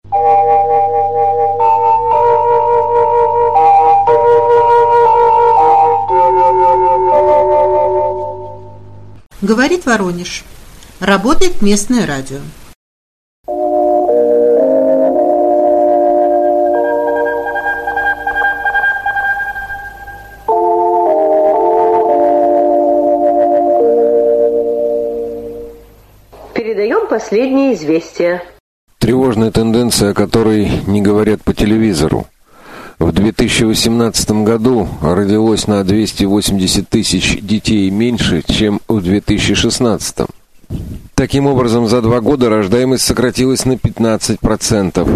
Говорит Воронеж. Работает местное радио. Передаем последние известия. Тревожная тенденция, о которой не говорят по телевизору. В 2018 году родилось на 280 тысяч детей меньше, чем в 2016. Таким образом, за 2 года рождаемость сократилась на 15%.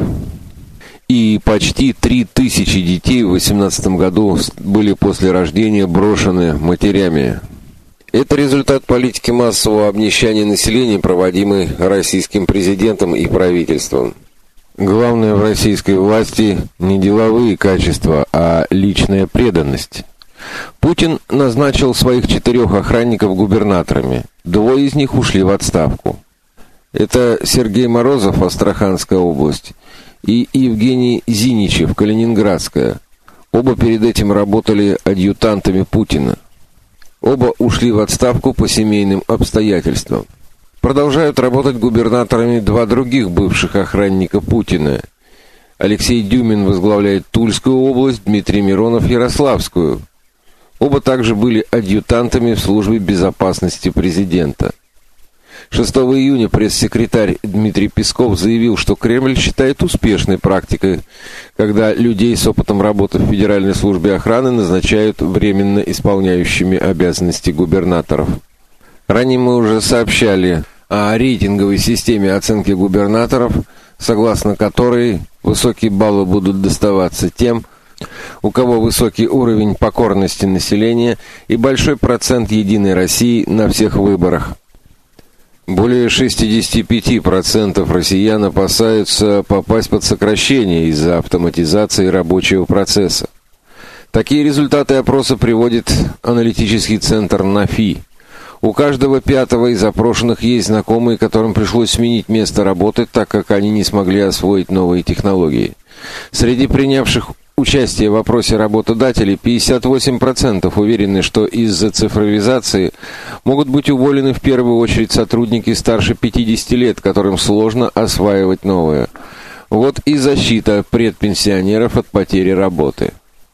И почти 3000 детей в 2018 году были после рождения брошены матерями. Это результат политики массового обнищания населения, проводимой российским президентом и правительством. Главное в российской власти не деловые качества, а личная преданность. Путин назначил своих 4 охранников губернаторами. 2 из них ушли в отставку. Это Сергей Морозов, Астраханская область, и Евгений Зиничев, Калининградская. Оба перед этим работали адъютантами Путина. Оба ушли в отставку по семейным обстоятельствам. Продолжают работать губернаторами 2 других бывших охранника Путина. Алексей Дюмин возглавляет Тульскую область, Дмитрий Миронов – Ярославскую. Оба также были адъютантами в службе безопасности президента. 6 июня пресс-секретарь Дмитрий Песков заявил, что Кремль считает успешной практикой, когда людей с опытом работы в Федеральной службе охраны назначают временно исполняющими обязанности губернаторов. Ранее мы уже сообщали о рейтинговой системе оценки губернаторов, согласно которой высокие баллы будут доставаться тем, у кого высокий уровень покорности населения и большой процент «Единой России» на всех выборах. Более 65% россиян опасаются попасть под сокращение из-за автоматизации рабочего процесса. Такие результаты опроса приводит аналитический центр НАФИ. У каждого 5-го из опрошенных есть знакомые, которым пришлось сменить место работы, так как они не смогли освоить новые технологии. Среди принявших участие в опросе работодателей 58% уверены, что из-за цифровизации могут быть уволены в первую очередь сотрудники старше 50 лет, которым сложно осваивать новое. Вот и защита предпенсионеров от потери работы.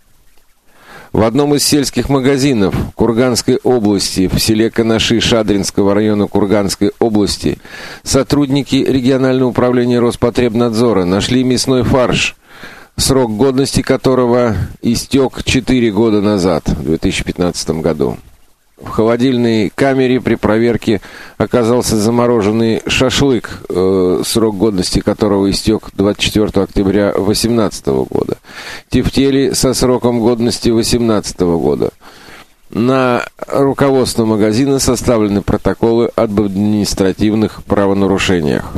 В одном из сельских магазинов Курганской области, в селе Канаши Шадринского района Курганской области, сотрудники регионального управления Роспотребнадзора нашли мясной фарш, срок годности которого истек 4 года назад, в 2015 году. В холодильной камере при проверке оказался замороженный шашлык, срок годности которого истек 24 октября 2018 года. Тефтели со сроком годности 2018 года. На руководство магазина составлены протоколы об административных правонарушениях.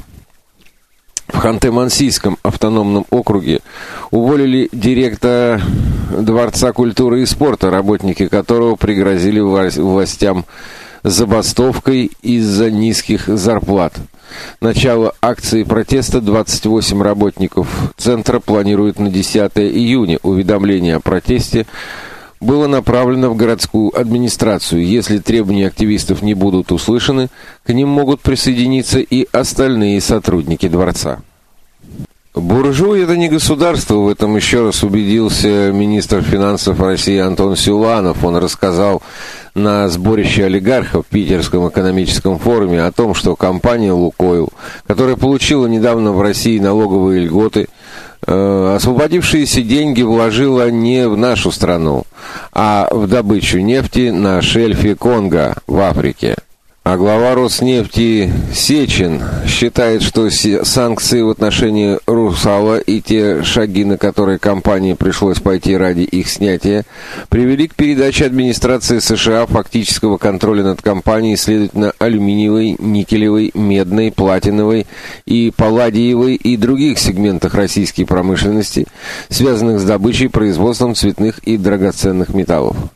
В Ханты-Мансийском автономном округе уволили директора Дворца культуры и спорта, работники которого пригрозили властям забастовкой из-за низких зарплат. Начало акции протеста 28 работников центра планируют на 10 июня. Уведомление о протесте было направлено в городскую администрацию. Если требования активистов не будут услышаны, к ним могут присоединиться и остальные сотрудники дворца. Буржуи – это не государство, в этом еще раз убедился министр финансов России Антон Силуанов. Он рассказал на сборище олигархов в Питерском экономическом форуме о том, что компания «Лукойл», которая получила недавно в России налоговые льготы, освободившиеся деньги вложила не в нашу страну, а в добычу нефти на шельфе Конго в Африке. А глава Роснефти Сечин считает, что санкции в отношении «Русала» и те шаги, на которые компании пришлось пойти ради их снятия, привели к передаче администрации США фактического контроля над компанией, следовательно, алюминиевой, никелевой, медной, платиновой и палладиевой и других сегментах российской промышленности, связанных с добычей и производством цветных и драгоценных металлов.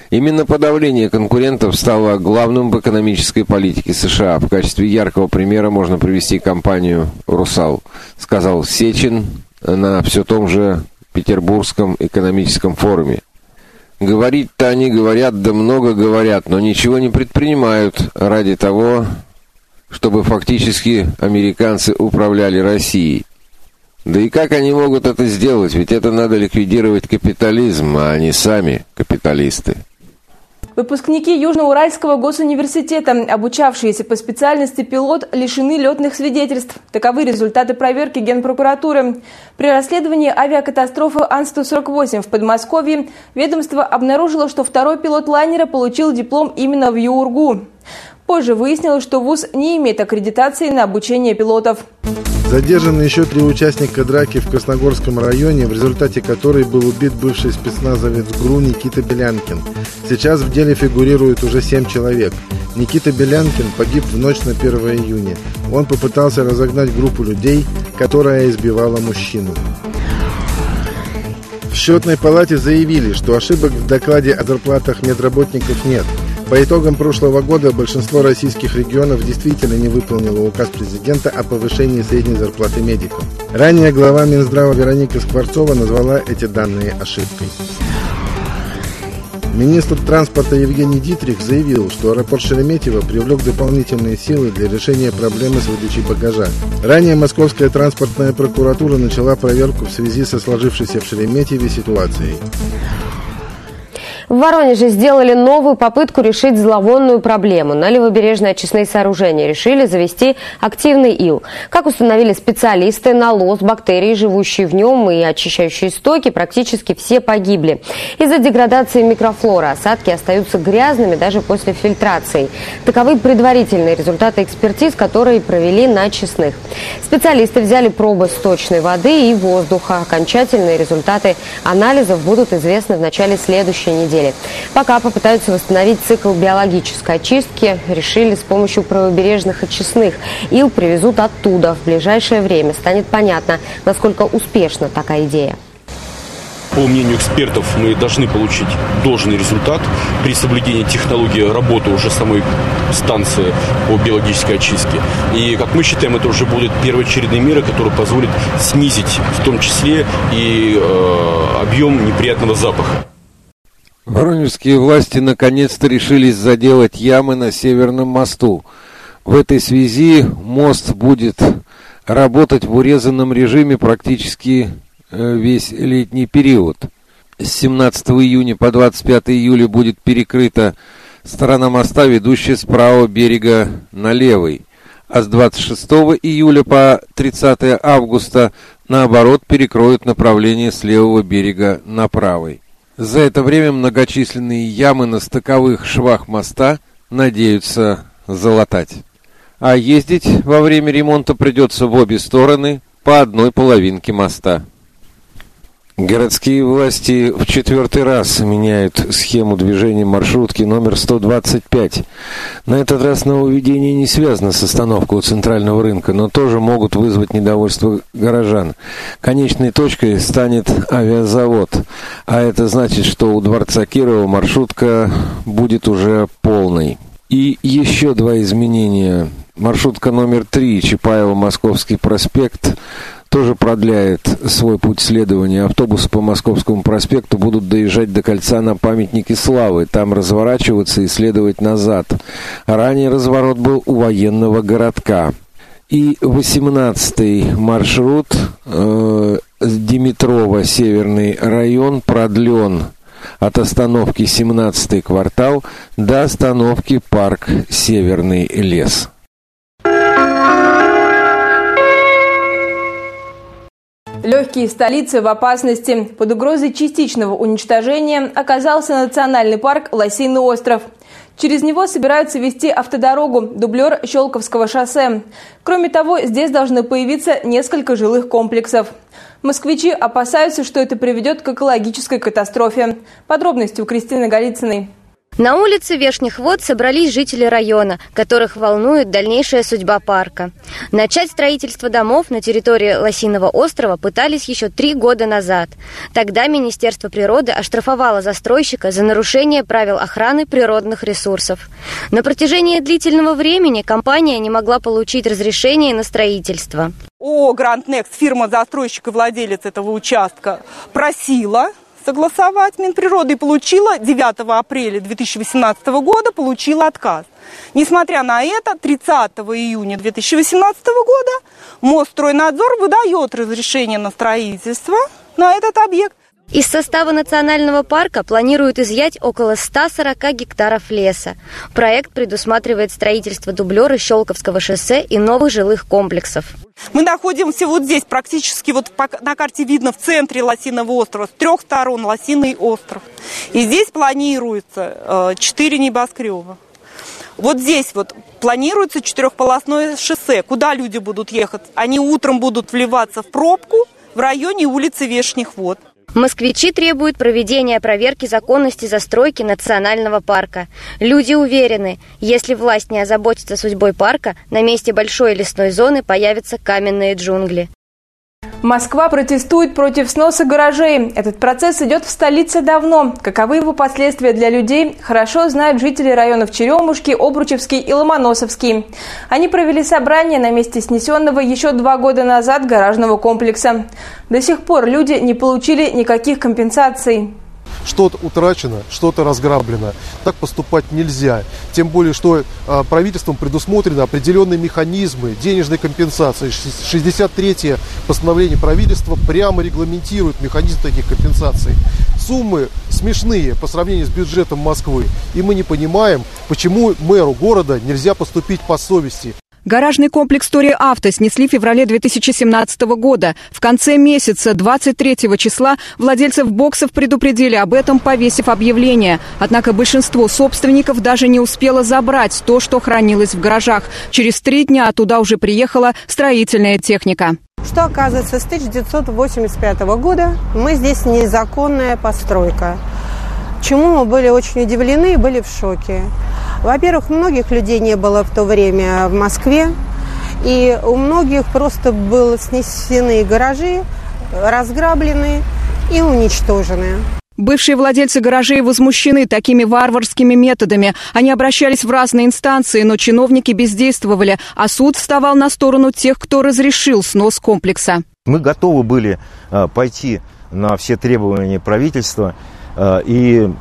Именно подавление конкурентов стало главным в экономической политике США. В качестве яркого примера можно привести компанию «Русал», сказал Сечин на все том же Петербургском экономическом форуме. Говорить-то они говорят, да много говорят, но ничего не предпринимают ради того, чтобы фактически американцы управляли Россией. Да и как они могут это сделать? Ведь это надо ликвидировать капитализм, а они сами капиталисты. Выпускники Южноуральского госуниверситета, обучавшиеся по специальности пилот, лишены летных свидетельств. Таковы результаты проверки Генпрокуратуры. При расследовании авиакатастрофы Ан-148 в Подмосковье ведомство обнаружило, что второй пилот лайнера получил диплом именно в ЮРГУ. Позже выяснилось, что вуз не имеет аккредитации на обучение пилотов. Задержаны еще 3 участника драки в Красногорском районе, в результате которой был убит бывший спецназовец ГРУ Никита Белянкин. Сейчас в деле фигурирует уже 7 человек. Никита Белянкин погиб в ночь на 1 июня. Он попытался разогнать группу людей, которая избивала мужчину. В счетной палате заявили, что ошибок в докладе о зарплатах медработников нет. По итогам прошлого года большинство российских регионов действительно не выполнило указ президента о повышении средней зарплаты медиков. Ранее глава Минздрава Вероника Скворцова назвала эти данные ошибкой. Министр транспорта Евгений Дитрих заявил, что аэропорт Шереметьево привлек дополнительные силы для решения проблемы с выдачей багажа. Ранее Московская транспортная прокуратура начала проверку в связи со сложившейся в Шереметьеве ситуацией. В Воронеже сделали новую попытку решить зловонную проблему. На левобережные очистные сооружения решили завести активный ил. Как установили специалисты, навоз, бактерии, живущие в нем, и очищающие стоки практически все погибли. Из-за деградации микрофлоры осадки остаются грязными даже после фильтрации. Таковы предварительные результаты экспертиз, которые провели на очистных. Специалисты взяли пробы сточной воды и воздуха. Окончательные результаты анализов будут известны в начале следующей недели. Пока попытаются восстановить цикл биологической очистки, решили с помощью правобережных очистных. Ил привезут оттуда. В ближайшее время станет понятно, насколько успешна такая идея. По мнению экспертов, мы должны получить должный результат при соблюдении технологии работы уже самой станции по биологической очистке. И, как мы считаем, это уже будут первоочередные меры, которые позволят снизить в том числе и объем неприятного запаха. Воронежские власти наконец-то решились заделать ямы на Северном мосту. В этой связи мост будет работать в урезанном режиме практически весь летний период. С 17 июня по 25 июля будет перекрыта сторона моста, ведущая с правого берега на левый. А с 26 июля по 30 августа, наоборот, перекроют направление с левого берега на правый. За это время многочисленные ямы на стыковых швах моста надеются залатать. А ездить во время ремонта придется в обе стороны по одной половинке моста. Городские власти в 4-й раз меняют схему движения маршрутки номер 125. На этот раз нововведение не связано с остановкой у центрального рынка, но тоже могут вызвать недовольство горожан. Конечной точкой станет авиазавод, а это значит, что у Дворца Кирова маршрутка будет уже полной. И еще 2 изменения. Маршрутка номер 3 Чапаево-Московский проспект тоже продляет свой путь следования. Автобусы по Московскому проспекту будут доезжать до кольца на Памятнике Славы, там разворачиваться и следовать назад. Ранее разворот был у военного городка. И 18-й маршрут Димитрова, Северный район, продлен от остановки 17-й квартал до остановки Парк Северный лес. Легкие столицы в опасности. Под угрозой частичного уничтожения оказался национальный парк Лосиный остров. Через него собираются вести автодорогу, дублер Щелковского шоссе. Кроме того, здесь должны появиться несколько жилых комплексов. Москвичи опасаются, что это приведет к экологической катастрофе. Подробности у Кристины Голицыной. На улице Верхних Вод собрались жители района, которых волнует дальнейшая судьба парка. Начать строительство домов на территории Лосиного острова пытались еще 3 года назад. Тогда Министерство природы оштрафовало застройщика за нарушение правил охраны природных ресурсов. На протяжении длительного времени компания не могла получить разрешение на строительство. ООО «Гранд Некст», фирма-застройщик и владелец этого участка, просила согласовать Минприроды и получила 9 апреля 2018 года получила отказ. Несмотря на это, 30 июня 2018 года Мосстройнадзор выдает разрешение на строительство на этот объект. Из состава национального парка планируют изъять около 140 гектаров леса. Проект предусматривает строительство дублера Щелковского шоссе и новых жилых комплексов. Мы находимся вот здесь, практически вот на карте видно в центре Лосиного острова, с 3 сторон Лосиный остров. И здесь планируется 4 небоскреба. Вот здесь вот планируется 4-полосное шоссе. Куда люди будут ехать? Они утром будут вливаться в пробку в районе улицы Верхних Вод. Москвичи требуют проведения проверки законности застройки национального парка. Люди уверены, если власть не озаботится судьбой парка, на месте большой лесной зоны появятся каменные джунгли. Москва протестует против сноса гаражей. Этот процесс идет в столице давно. Каковы его последствия для людей, хорошо знают жители районов Черемушки, Обручевский и Ломоносовский. Они провели собрание на месте снесенного еще 2 года назад гаражного комплекса. До сих пор люди не получили никаких компенсаций. Что-то утрачено, что-то разграблено. Так поступать нельзя. Тем более, что правительством предусмотрены определенные механизмы денежной компенсации. 63-е постановление правительства прямо регламентирует механизм таких компенсаций. Суммы смешные по сравнению с бюджетом Москвы. И мы не понимаем, почему мэру города нельзя поступить по совести. Гаражный комплекс «Тори Авто» снесли в феврале 2017 года. В конце месяца, 23 числа, владельцев боксов предупредили об этом, повесив объявление. Однако большинство собственников даже не успело забрать то, что хранилось в гаражах. Через 3 дня туда уже приехала строительная техника. Что оказывается, с 1985 года мы здесь незаконная постройка. Чему мы были очень удивлены и были в шоке. Во-первых, многих людей не было в то время в Москве, и у многих просто были снесены гаражи, разграблены и уничтожены. Бывшие владельцы гаражей возмущены такими варварскими методами. Они обращались в разные инстанции, но чиновники бездействовали, а суд вставал на сторону тех, кто разрешил снос комплекса. Мы готовы были пойти на все требования правительства и,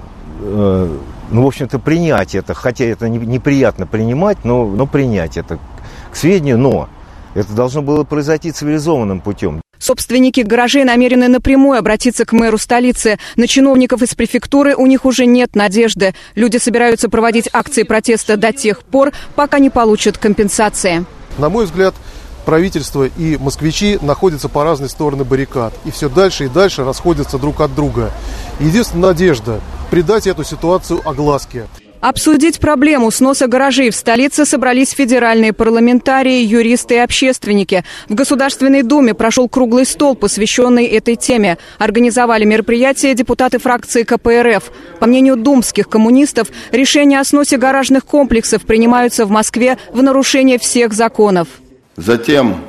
в общем-то, принять это, хотя это неприятно принимать, но принять это к сведению, но это должно было произойти цивилизованным путем. Собственники гаражей намерены напрямую обратиться к мэру столицы. На чиновников из префектуры у них уже нет надежды. Люди собираются проводить акции протеста до тех пор, пока не получат компенсации. На мой взгляд, правительство и москвичи находятся по разные стороны баррикад. И все дальше и дальше расходятся друг от друга. Единственная надежда – придать эту ситуацию огласке. Обсудить проблему сноса гаражей в столице собрались федеральные парламентарии, юристы и общественники. В Государственной Думе прошел круглый стол, посвященный этой теме. Организовали мероприятие депутаты фракции КПРФ. По мнению думских коммунистов, решения о сносе гаражных комплексов принимаются в Москве в нарушение всех законов. Затем,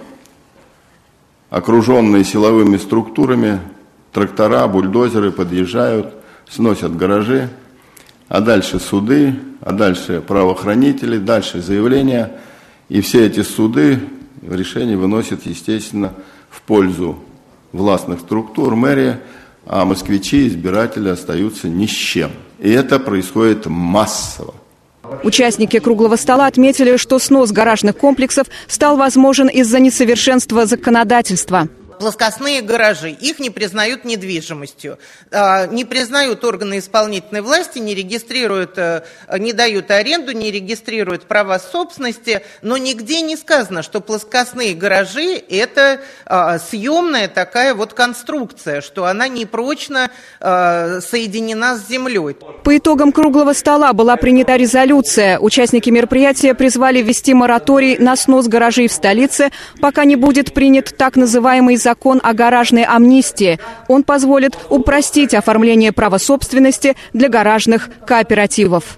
окруженные силовыми структурами, трактора, бульдозеры подъезжают, сносят гаражи. А дальше суды, а дальше правоохранители, дальше заявления. И все эти суды решения выносят, естественно, в пользу властных структур, мэрии, а москвичи, избиратели остаются ни с чем. И это происходит массово. Участники круглого стола отметили, что снос гаражных комплексов стал возможен из-за несовершенства законодательства. Плоскостные гаражи, их не признают недвижимостью, не признают органы исполнительной власти, не регистрируют, не дают аренду, не регистрируют права собственности, но нигде не сказано, что плоскостные гаражи – это съемная такая вот конструкция, что она непрочно соединена с землей. По итогам круглого стола была принята резолюция. Участники мероприятия призвали ввести мораторий на снос гаражей в столице, пока не будет принят так называемый закон закон о гаражной амнистии. Он позволит упростить оформление права собственности для гаражных кооперативов.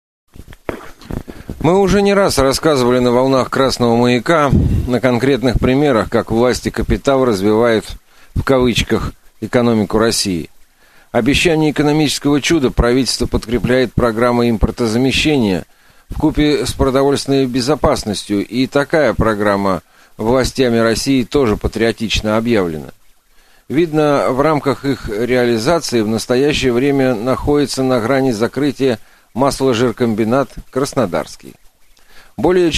Мы уже не раз рассказывали на волнах «Красного маяка» на конкретных примерах, как власть и капитал развивают, в кавычках, экономику России. Обещание экономического чуда правительство подкрепляет программой импортозамещения вкупе с продовольственной безопасностью, и такая программа властями России тоже патриотично объявлена. Видно, в рамках их реализации в настоящее время находится на грани закрытия масложиркомбинат «Краснодарский». Более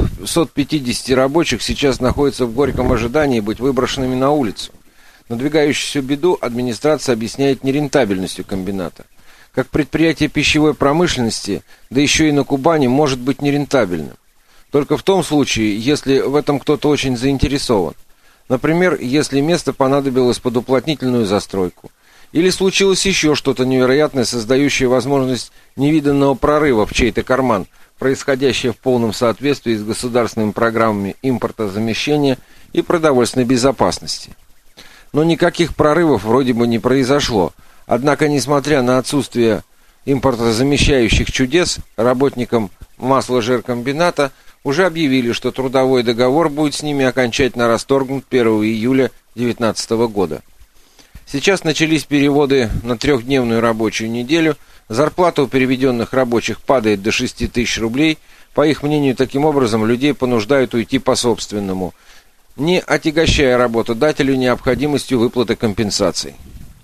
450 рабочих сейчас находятся в горьком ожидании быть выброшенными на улицу. Надвигающуюся беду администрация объясняет нерентабельностью комбината. Как предприятие пищевой промышленности, да еще и на Кубани, может быть нерентабельным. Только в том случае, если в этом кто-то очень заинтересован. Например, если место понадобилось под уплотнительную застройку. Или случилось еще что-то невероятное, создающее возможность невиданного прорыва в чей-то карман, происходящее в полном соответствии с государственными программами импортозамещения и продовольственной безопасности. Но никаких прорывов вроде бы не произошло. Однако, несмотря на отсутствие импортозамещающих чудес, работникам масложиркомбината уже объявили, что трудовой договор будет с ними окончательно расторгнут 1 июля 2019 года. Сейчас начались переводы на 3-дневную рабочую неделю. Зарплата у переведенных рабочих падает до 6 тысяч рублей. По их мнению, таким образом людей понуждают уйти по-собственному, не отягощая работодателю необходимостью выплаты компенсаций.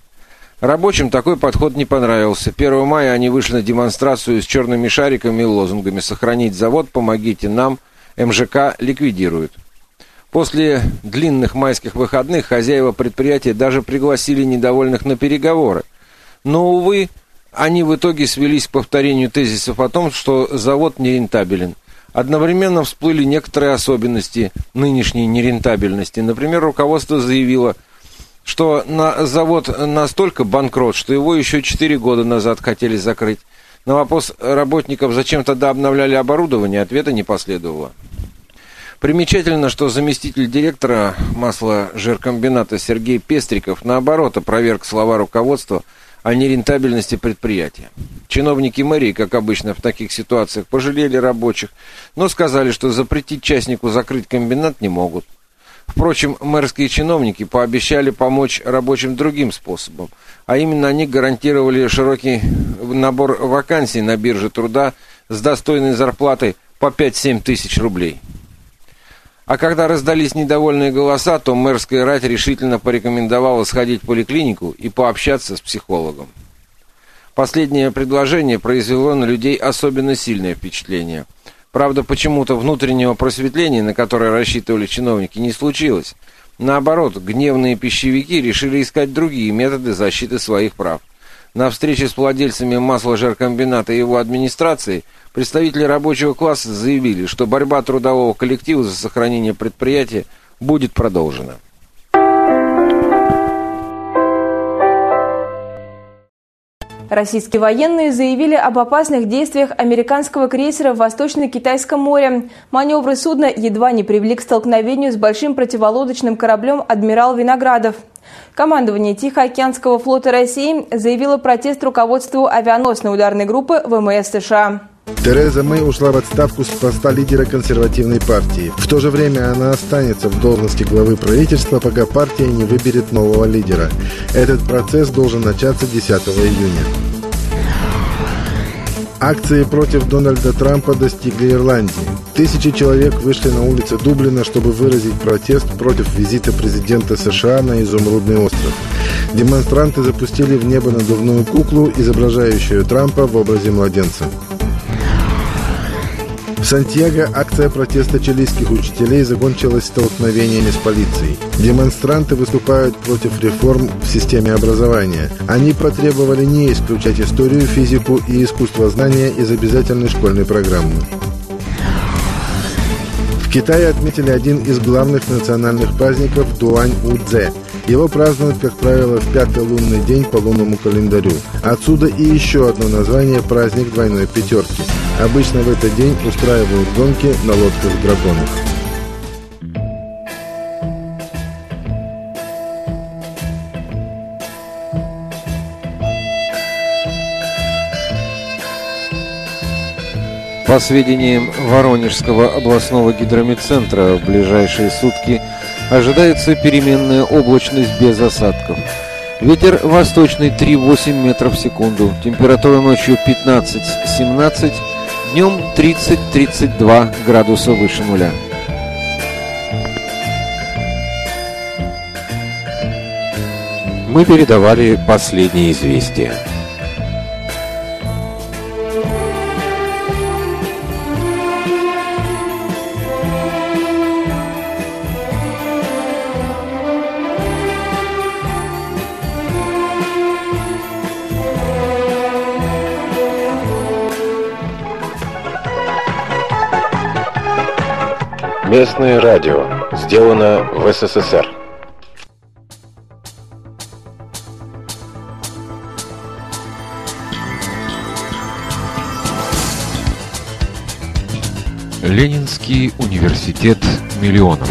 Рабочим такой подход не понравился. 1 мая они вышли на демонстрацию с черными шариками и лозунгами «Сохранить завод, помогите нам, МЖК ликвидируют». После длинных майских выходных хозяева предприятия даже пригласили недовольных на переговоры. Но, увы, они в итоге свелись к повторению тезисов о том, что завод нерентабелен. Одновременно всплыли некоторые особенности нынешней нерентабельности. Например, руководство заявило, что завод настолько банкрот, что его еще 4 года назад хотели закрыть. На вопрос работников, зачем тогда обновляли оборудование, ответа не последовало. Примечательно, что заместитель директора масложиркомбината Сергей Пестриков, наоборот, опроверг слова руководства о нерентабельности предприятия. Чиновники мэрии, как обычно в таких ситуациях, пожалели рабочих, но сказали, что запретить частнику закрыть комбинат не могут. Впрочем, мэрские чиновники пообещали помочь рабочим другим способом, а именно они гарантировали широкий набор вакансий на бирже труда с достойной зарплатой по 5-7 тысяч рублей. А когда раздались недовольные голоса, то мэрская рать решительно порекомендовала сходить в поликлинику и пообщаться с психологом. Последнее предложение произвело на людей особенно сильное впечатление. Правда, почему-то внутреннего просветления, на которое рассчитывали чиновники, не случилось. Наоборот, гневные пищевики решили искать другие методы защиты своих прав. На встрече с владельцами масложиркомбината и его администрацией представители рабочего класса заявили, что борьба трудового коллектива за сохранение предприятия будет продолжена. Российские военные заявили об опасных действиях американского крейсера в Восточно-Китайском море. Маневры судна едва не привели к столкновению с большим противолодочным кораблем «Адмирал Виноградов». Командование Тихоокеанского флота России заявило протест руководству авианосной ударной группы ВМС США. Тереза Мэй ушла в отставку с поста лидера консервативной партии. В то же время она останется в должности главы правительства, пока партия не выберет нового лидера. Этот процесс должен начаться 10 июня. Акции против Дональда Трампа достигли Ирландии. Тысячи человек вышли на улицы Дублина, чтобы выразить протест против визита президента США на Изумрудный остров. Демонстранты запустили в небо надувную куклу, изображающую Трампа в образе младенца. В Сантьяго акция протеста чилийских учителей закончилась столкновениями с полицией. Демонстранты выступают против реформ в системе образования. Они потребовали не исключать историю, физику и искусствознание из обязательной школьной программы. В Китае отметили один из главных национальных праздников – Дуань-Удзе. Его празднуют, как правило, в 5-й лунный день по лунному календарю. Отсюда и еще одно название – праздник двойной пятерки. Обычно в этот день устраивают гонки на лодках-драконах. По сведениям Воронежского областного гидрометцентра, в ближайшие сутки ожидается переменная облачность без осадков. Ветер восточный 3,8 метров в секунду. Температура ночью 15-17, днем 30-32 градуса выше нуля. Мы передавали последние известия. Местное радио. Сделано в СССР. Ленинский университет миллионов.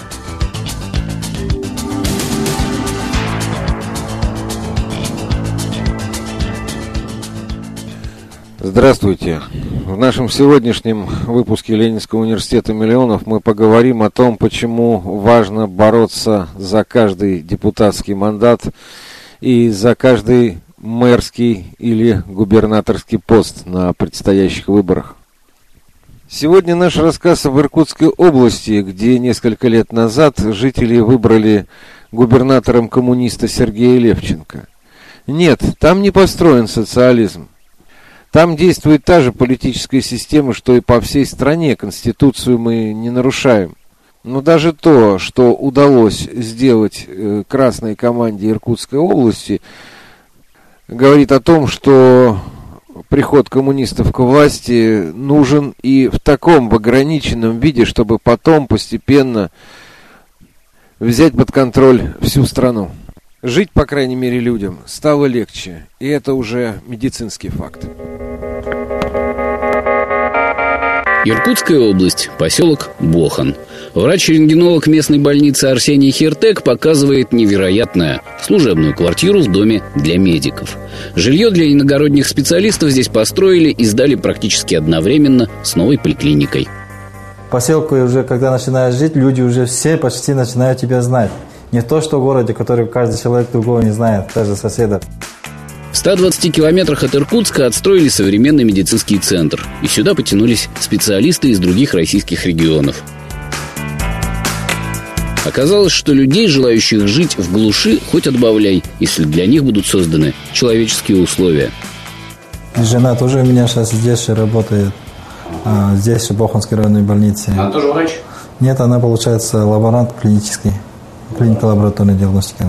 Здравствуйте. В нашем сегодняшнем выпуске Ленинского университета миллионов мы поговорим о том, почему важно бороться за каждый депутатский мандат и за каждый мэрский или губернаторский пост на предстоящих выборах. Сегодня наш рассказ об Иркутской области, где несколько лет назад жители выбрали губернатором коммуниста Сергея Левченко. Нет, там не построен социализм. Там действует та же политическая система, что и по всей стране. Конституцию мы не нарушаем. Но даже то, что удалось сделать красной команде Иркутской области, говорит о том, что приход коммунистов к власти нужен и в таком ограниченном виде, чтобы потом постепенно взять под контроль всю страну. Жить, по крайней мере, людям стало легче, и это уже медицинский факт. Иркутская область, поселок Бохан. Врач-рентгенолог местной больницы Арсений Хиртек показывает невероятное – служебную квартиру в доме для медиков. Жилье для иногородних специалистов здесь построили и сдали практически одновременно с новой поликлиникой. В поселке уже, когда начинаешь жить, люди уже все почти начинают тебя знать. Не то, что в городе, который каждый человек другого не знает, даже соседа. В 120 километрах от Иркутска отстроили современный медицинский центр. И сюда потянулись специалисты из других российских регионов. Оказалось, что людей, желающих жить в глуши, хоть отбавляй, если для них будут созданы человеческие условия. Жена тоже у меня сейчас здесь работает, здесь, в Боханской районной больнице. Она тоже врач? Нет, она, получается, лаборант клинический, клиника лабораторной диагностики.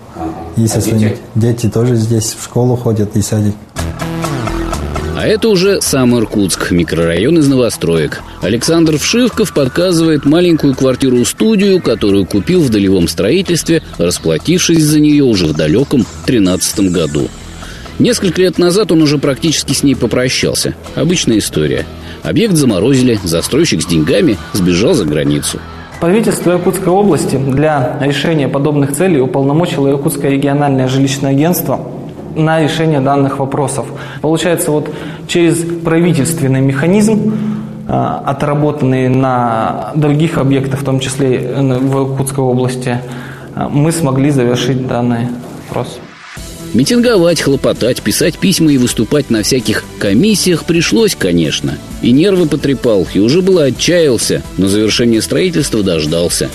Дети тоже здесь в школу ходят и садик. А это уже сам Иркутск, микрорайон из новостроек. Александр Вшивков показывает маленькую квартиру-студию, которую купил в долевом строительстве, расплатившись за нее уже в далеком 2013 году. Несколько лет назад он уже практически с ней попрощался. Обычная история. Объект заморозили, застройщик с деньгами сбежал за границу. Правительство Иркутской области для решения подобных целей уполномочило Иркутское региональное жилищное агентство на решение данных вопросов. Получается, вот через правительственный механизм, отработанный на других объектах, в том числе в Иркутской области, мы смогли завершить данный вопрос. Митинговать, хлопотать, писать письма и выступать на всяких комиссиях пришлось, конечно. И нервы потрепал, и уже было отчаялся, но завершение строительства дождался.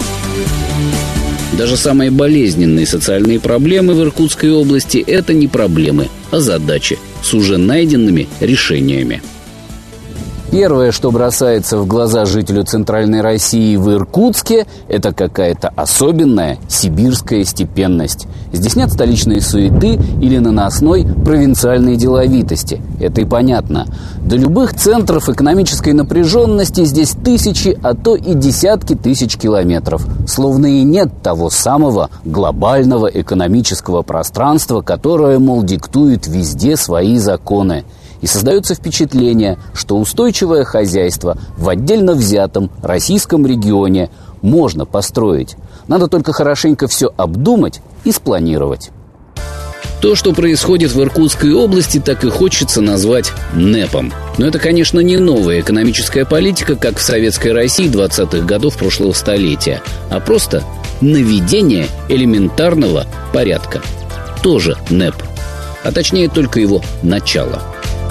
Даже самые болезненные социальные проблемы в Иркутской области – это не проблемы, а задачи с уже найденными решениями. Первое, что бросается в глаза жителю Центральной России в Иркутске, это какая-то особенная сибирская степенность. Здесь нет столичной суеты или наносной провинциальной деловитости. Это и понятно. До любых центров экономической напряженности здесь тысячи, а то и десятки тысяч километров. Словно и нет того самого глобального экономического пространства, которое, мол, диктует везде свои законы. И создается впечатление, что устойчивое хозяйство в отдельно взятом российском регионе можно построить. Надо только хорошенько все обдумать и спланировать. То, что происходит в Иркутской области, так и хочется назвать НЭПом. Но это, конечно, не новая экономическая политика, как в Советской России 20-х годов прошлого столетия, а просто наведение элементарного порядка. Тоже НЭП. А точнее, только его начало.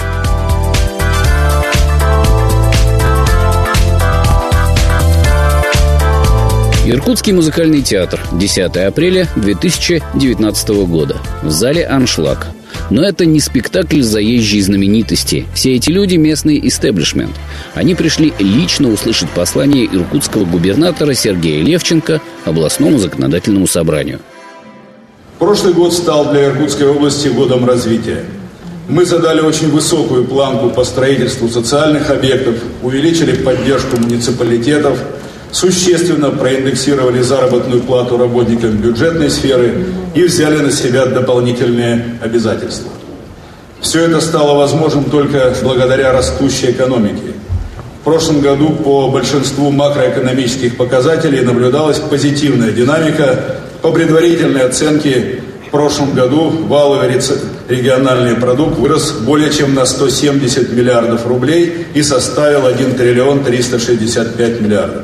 Иркутский музыкальный театр. 10 апреля 2019 года. В зале «Аншлаг». Но это не спектакль заезжей знаменитости. Все эти люди – местный истеблишмент. Они пришли лично услышать послание иркутского губернатора Сергея Левченко областному законодательному собранию. Прошлый год стал для Иркутской области годом развития. Мы задали очень высокую планку по строительству социальных объектов, увеличили поддержку муниципалитетов, существенно проиндексировали заработную плату работникам бюджетной сферы и взяли на себя дополнительные обязательства. Все это стало возможным только благодаря растущей экономике. В прошлом году по большинству макроэкономических показателей наблюдалась позитивная динамика. По предварительной оценке, в прошлом году валовый региональный продукт вырос более чем на 170 миллиардов рублей и составил 1 триллион 365 миллиардов.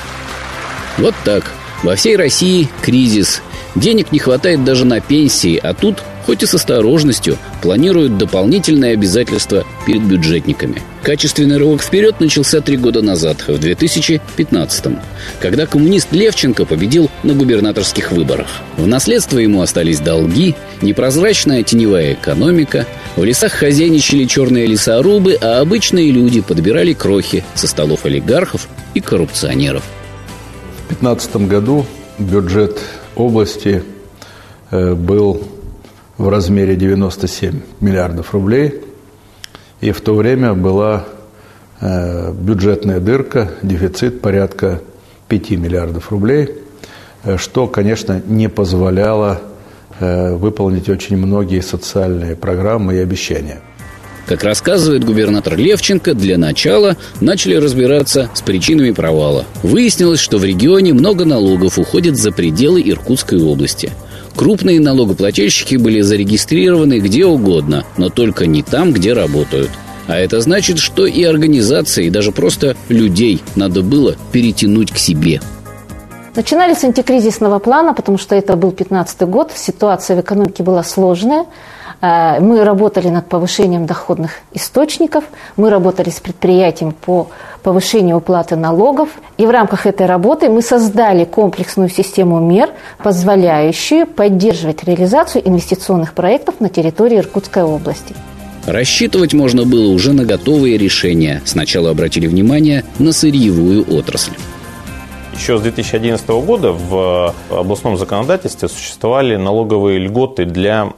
Вот так. Во всей России кризис. Денег не хватает даже на пенсии, а тут, хоть и с осторожностью, планируют дополнительные обязательства перед бюджетниками. Качественный рывок вперед начался 3 года назад, в 2015-м, когда коммунист Левченко победил на губернаторских выборах. В наследство ему остались долги, непрозрачная теневая экономика, в лесах хозяйничали черные лесорубы, а обычные люди подбирали крохи со столов олигархов и коррупционеров. В 2015 году бюджет области был в размере 97 миллиардов рублей, и в то время была бюджетная дырка, дефицит порядка 5 миллиардов рублей, что, конечно, не позволяло выполнить очень многие социальные программы и обещания. Как рассказывает губернатор Левченко, для начала начали разбираться с причинами провала. Выяснилось, что в регионе много налогов уходит за пределы Иркутской области. Крупные налогоплательщики были зарегистрированы где угодно, но только не там, где работают. А это значит, что и организации, и даже просто людей надо было перетянуть к себе. Начинали с антикризисного плана, потому что это был 2015 год, ситуация в экономике была сложная. Мы работали над повышением доходных источников, мы работали с предприятием по повышению уплаты налогов. И в рамках этой работы мы создали комплексную систему мер, позволяющую поддерживать реализацию инвестиционных проектов на территории Иркутской области. Рассчитывать можно было уже на готовые решения. Сначала обратили внимание на сырьевую отрасль. Еще с 2011 года в областном законодательстве существовали налоговые льготы для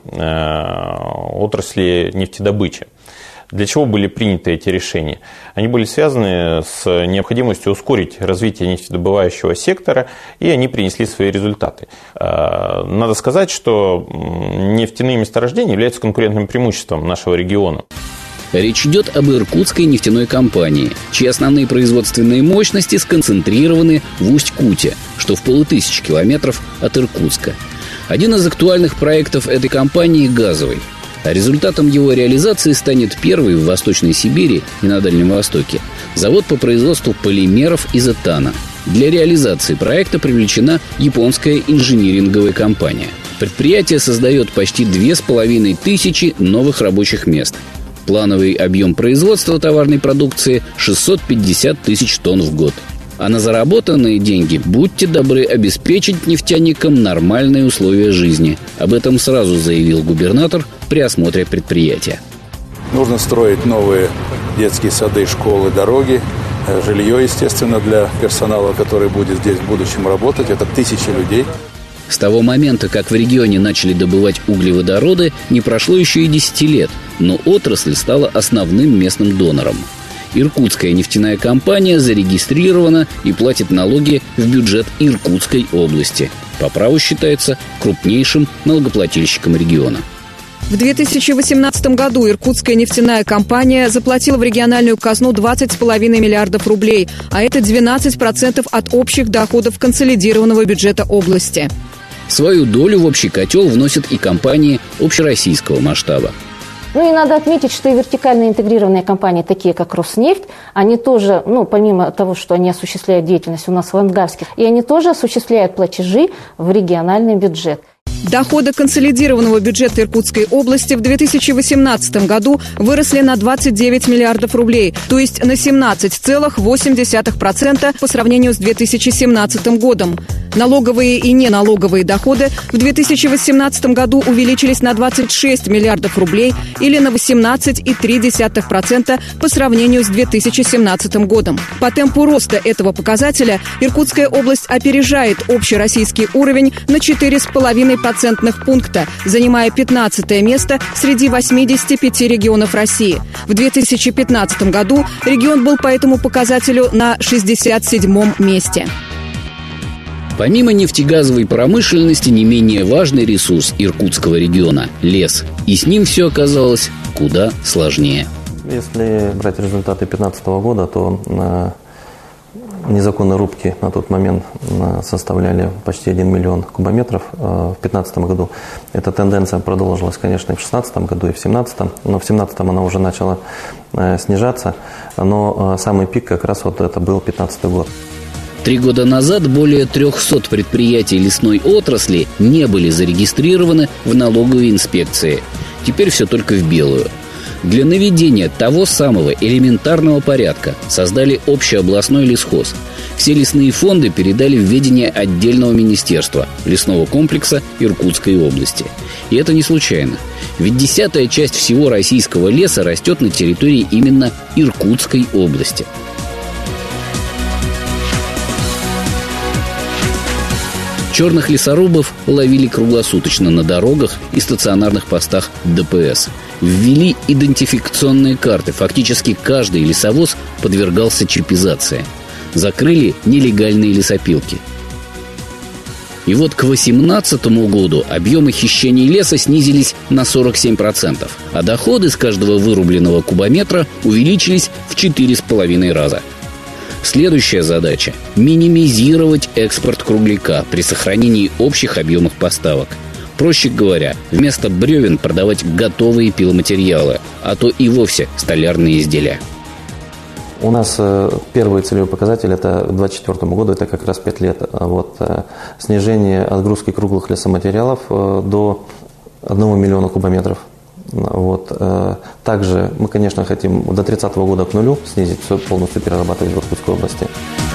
отрасли нефтедобычи. Для чего были приняты эти решения? Они были связаны с необходимостью ускорить развитие нефтедобывающего сектора, и они принесли свои результаты. Надо сказать, что нефтяные месторождения являются конкурентным преимуществом нашего региона. Речь идет об Иркутской нефтяной компании, чьи основные производственные мощности сконцентрированы в Усть-Куте, что в 1500 километров от Иркутска. Один из актуальных проектов этой компании – газовый. А результатом его реализации станет первый в Восточной Сибири и на Дальнем Востоке завод по производству полимеров из этана. Для реализации проекта привлечена японская инжиниринговая компания. Предприятие создает почти 2500 новых рабочих мест. Плановый объем производства товарной продукции – 650 тысяч тонн в год. А на заработанные деньги будьте добры обеспечить нефтяникам нормальные условия жизни. Об этом сразу заявил губернатор при осмотре предприятия. Нужно строить новые детские сады, школы, дороги, жилье, естественно, для персонала, который будет здесь в будущем работать. Это 1000 людей. С того момента, как в регионе начали добывать углеводороды, не прошло еще и 10 лет, но отрасль стала основным местным донором. Иркутская нефтяная компания зарегистрирована и платит налоги в бюджет Иркутской области. По праву считается крупнейшим налогоплательщиком региона. В 2018 году Иркутская нефтяная компания заплатила в региональную казну 20,5 миллиардов рублей, а это 12% от общих доходов консолидированного бюджета области. Свою долю в общий котел вносят и компании общероссийского масштаба. Ну и надо отметить, что и вертикально интегрированные компании, такие как Роснефть, они тоже, помимо того, что они осуществляют деятельность у нас в Ангарске, и они тоже осуществляют платежи в региональный бюджет. Доходы консолидированного бюджета Иркутской области в 2018 году выросли на 29 миллиардов рублей, то есть на 17,8% по сравнению с 2017 годом. Налоговые и неналоговые доходы в 2018 году увеличились на 26 миллиардов рублей или на 18,3% по сравнению с 2017 годом. По темпу роста этого показателя Иркутская область опережает общероссийский уровень на 4,5% пункта, занимая 15 место среди 85 регионов России. В 2015 году регион был по этому показателю на 67-м месте. Помимо нефтегазовой промышленности, не менее важный ресурс Иркутского региона – лес. И с ним все оказалось куда сложнее. Если брать результаты 2015 года, то незаконные рубки на тот момент составляли почти 1 миллион кубометров в 2015 году. Эта тенденция продолжилась, конечно, и в 2016 году, и в 2017. Но в 2017 она уже начала снижаться. Но самый пик как раз вот это был 2015 год. 3 года назад более 300 предприятий лесной отрасли не были зарегистрированы в налоговой инспекции. Теперь все только в белую. Для наведения того самого элементарного порядка создали общеобластной лесхоз. Все лесные фонды передали в ведение отдельного министерства лесного комплекса Иркутской области. И это не случайно. Ведь 10-я часть всего российского леса растет на территории именно Иркутской области. Черных лесорубов ловили круглосуточно на дорогах и стационарных постах ДПС. Ввели идентификационные карты. Фактически каждый лесовоз подвергался чипизации. Закрыли нелегальные лесопилки. И вот к 2018 году объемы хищений леса снизились на 47%, а доходы с каждого вырубленного кубометра увеличились в 4,5 раза. Следующая задача – минимизировать экспорт кругляка при сохранении общих объемов поставок. Проще говоря, вместо бревен продавать готовые пиломатериалы, а то и вовсе столярные изделия. У нас первый целевой показатель это к 2024 году, это как раз 5 лет. Снижение отгрузки круглых лесоматериалов до 1 миллиона кубометров. Также мы, конечно, хотим до 30 года к нулю снизить, все полностью перерабатывать в Иркутской области.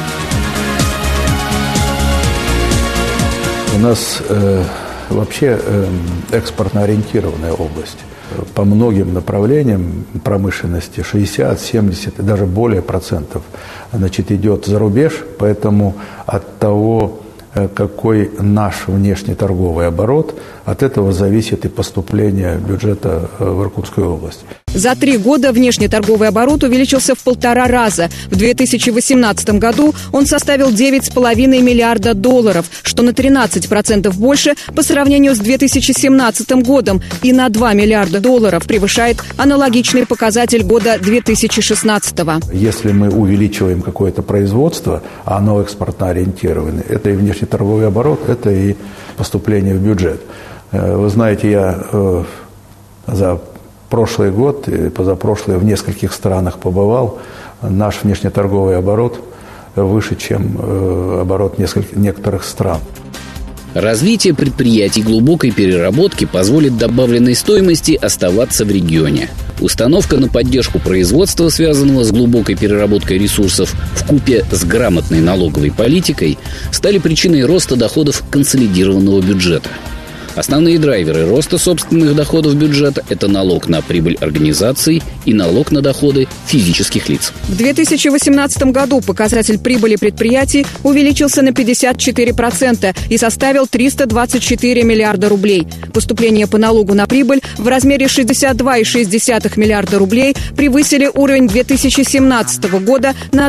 У нас вообще экспортно ориентированная область. По многим направлениям промышленности 60, 70 и даже более процентов идет за рубеж, поэтому от того, какой наш внешний торговый оборот, от этого зависит и поступление бюджета в Иркутскую область. За 3 года внешнеторговый оборот увеличился в 1,5 раза. В 2018 году он составил $9,5 миллиарда, что на 13% больше по сравнению с 2017 годом и на $2 миллиарда превышает аналогичный показатель года 2016. Если мы увеличиваем какое-то производство, а оно экспортно ориентировано, это и внешнеторговый оборот, это и поступление в бюджет. Вы знаете, я за прошлый год и позапрошлый в нескольких странах побывал. Наш внешнеторговый оборот выше, чем оборот некоторых стран. Развитие предприятий глубокой переработки позволит добавленной стоимости оставаться в регионе. Установка на поддержку производства, связанного с глубокой переработкой ресурсов, вкупе с грамотной налоговой политикой, стали причиной роста доходов консолидированного бюджета. Основные драйверы роста собственных доходов бюджета – это налог на прибыль организаций и налог на доходы физических лиц. В 2018 году показатель прибыли предприятий увеличился на 54% и составил 324 миллиарда рублей. Поступления по налогу на прибыль в размере 62,6 миллиарда рублей превысили уровень 2017 года на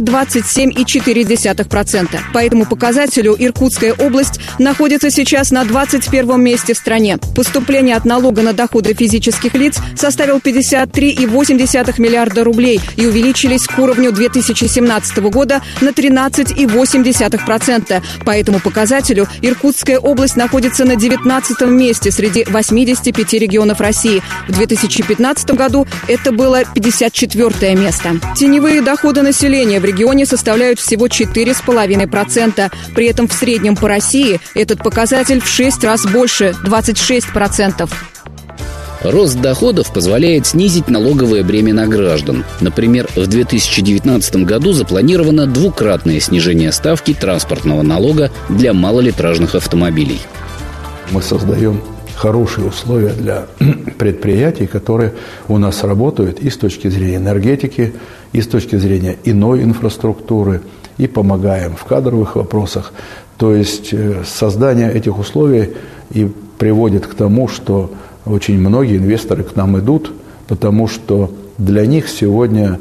27,4%. По этому показателю Иркутская область находится сейчас на 21 месте в стране. Поступление от налога на доходы физических лиц составил 53,8 миллиарда рублей и увеличились к уровню 2017 года на 13,8%. По этому показателю Иркутская область находится на 19-м месте среди 85 регионов России. В 2015 году это было 54-е место. Теневые доходы населения в регионе составляют всего 4,5%. При этом в среднем по России этот показатель в 6 раз больше – 26%. Рост доходов позволяет снизить налоговое бремя на граждан. Например, в 2019 году запланировано двукратное снижение ставки транспортного налога для малолитражных автомобилей. Мы создаем хорошие условия для предприятий, которые у нас работают и с точки зрения энергетики, и с точки зрения иной инфраструктуры, и помогаем в кадровых вопросах. То есть создание этих условий и приводит к тому, что очень многие инвесторы к нам идут, потому что для них сегодня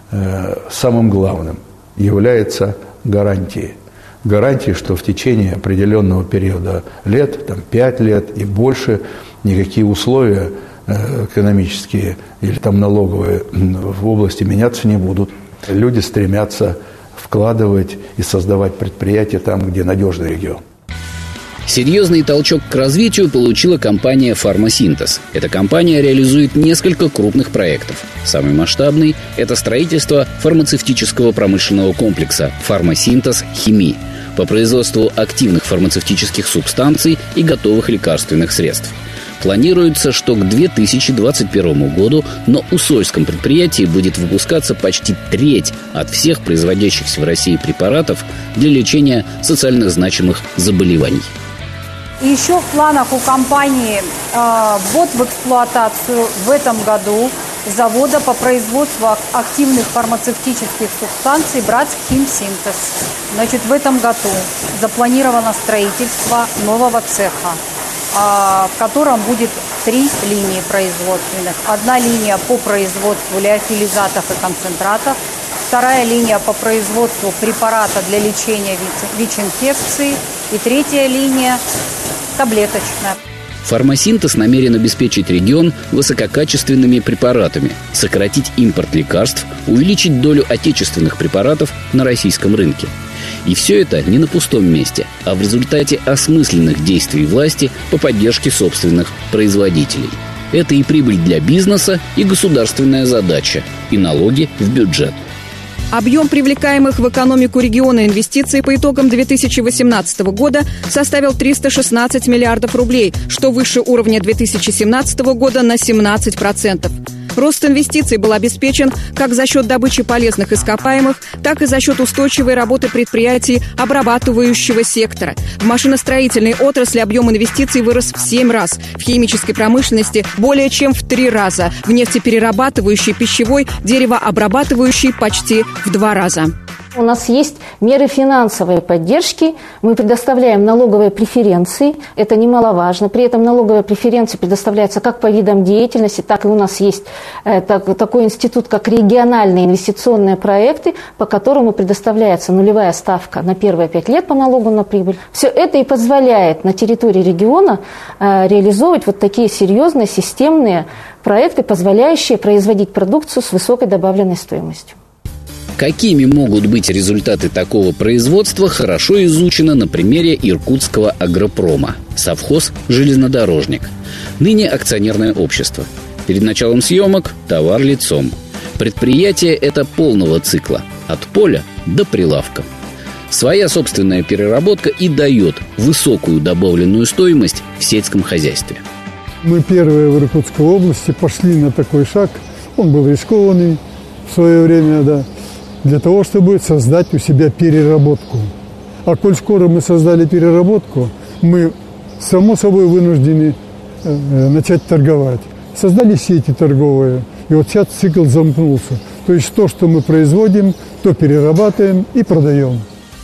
самым главным является гарантии. Гарантии, что в течение определенного периода лет, 5 лет и больше, никакие условия экономические или налоговые в области меняться не будут. Люди стремятся вкладывать и создавать предприятия там, где надежный регион. Серьезный толчок к развитию получила компания «Фармасинтез». Эта компания реализует несколько крупных проектов. Самый масштабный – это строительство фармацевтического промышленного комплекса «Фармасинтез Хими» по производству активных фармацевтических субстанций и готовых лекарственных средств. Планируется, что к 2021 году на Усольском предприятии будет выпускаться почти треть от всех производящихся в России препаратов для лечения социально значимых заболеваний. И еще в планах у компании ввод в эксплуатацию в этом году завода по производству активных фармацевтических субстанций «Братск Химсинтез». Значит, в этом году запланировано строительство нового цеха, в котором будет 3 линии производственных. Одна линия по производству лиофилизатов и концентратов, вторая линия по производству препарата для лечения ВИЧ-инфекции и третья линия таблеточная. Фармасинтез намерен обеспечить регион высококачественными препаратами, сократить импорт лекарств, увеличить долю отечественных препаратов на российском рынке. И все это не на пустом месте, а в результате осмысленных действий власти по поддержке собственных производителей. Это и прибыль для бизнеса, и государственная задача, и налоги в бюджет. Объем привлекаемых в экономику региона инвестиций по итогам 2018 года составил 316 миллиардов рублей, что выше уровня 2017 года на 17%. Рост инвестиций был обеспечен как за счет добычи полезных ископаемых, так и за счет устойчивой работы предприятий обрабатывающего сектора. В машиностроительной отрасли объем инвестиций вырос в 7 раз, в химической промышленности более чем в 3 раза, в нефтеперерабатывающей, пищевой, деревообрабатывающей почти в 2 раза. У нас есть меры финансовой поддержки, мы предоставляем налоговые преференции, это немаловажно. При этом налоговые преференции предоставляются как по видам деятельности, так и у нас есть такой институт, как региональные инвестиционные проекты, по которому предоставляется нулевая ставка на первые 5 лет по налогу на прибыль. Все это и позволяет на территории региона реализовывать вот такие серьезные системные проекты, позволяющие производить продукцию с высокой добавленной стоимостью. Какими могут быть результаты такого производства, хорошо изучено на примере иркутского агропрома. Совхоз «Железнодорожник». Ныне акционерное общество. Перед началом съемок товар лицом. Предприятие это полного цикла. От поля до прилавка. Своя собственная переработка и дает высокую добавленную стоимость в сельском хозяйстве. Мы первые в Иркутской области пошли на такой шаг. Он был рискованный в свое время, да. Для того, чтобы создать у себя переработку. А коль скоро мы создали переработку, мы, само собой, вынуждены начать торговать. Создали сети торговые, и вот сейчас цикл замкнулся. То есть то, что мы производим, то перерабатываем и продаем.